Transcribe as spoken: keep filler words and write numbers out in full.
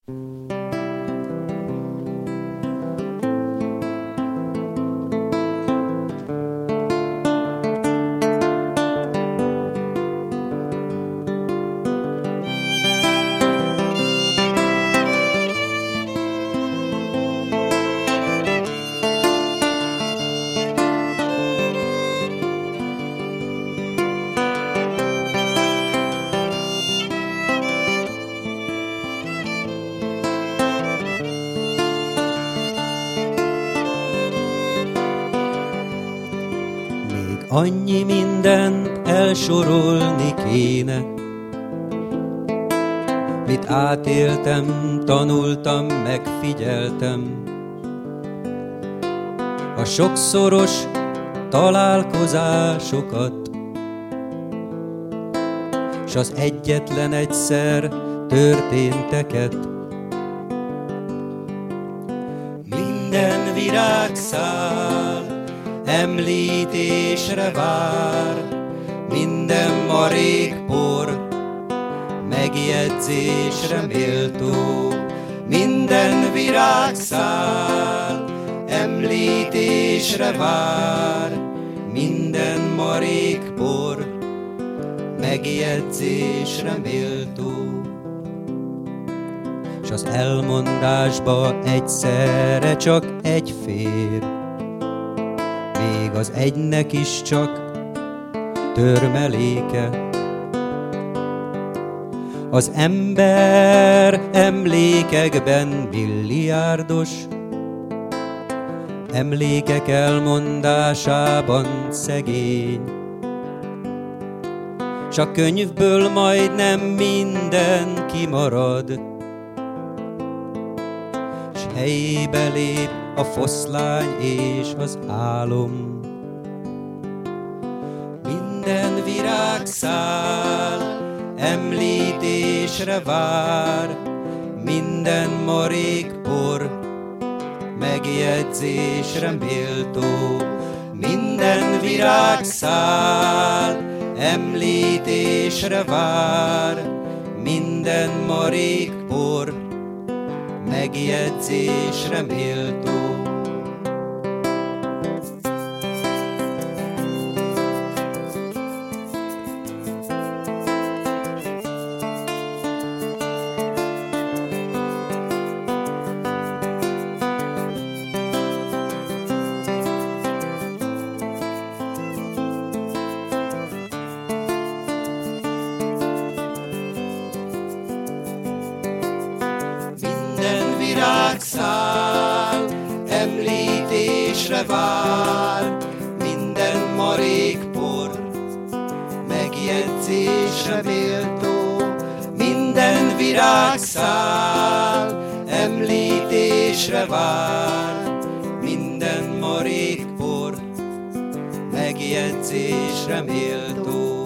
Annyi mindent elsorolni kéne, mit átéltem, tanultam, megfigyeltem. A sokszoros találkozásokat, s az egyetlen egyszer történteket. Minden virágszál említésre vár, minden marék por megjegyzésre méltó. Minden virágszál említésre vár, minden marék por megjegyzésre méltó. S az elmondásba egyszerre csak egy fér, még az egynek is csak törmeléke. Az ember emlékekben milliárdos, emlékek elmondásában szegény. S a könyvből majdnem minden kimarad, s helyébe lép a foszlány és az álom. Minden virágszál említésre vár, minden marék por megjegyzésre méltó. Minden virágszál említésre vár, minden marék por megjegyzésre méltó. Minden virágszál említésre vár, minden marék por megjegyzésre méltó. Minden virágszál említésre vár, minden marék por megjegyzésre méltó.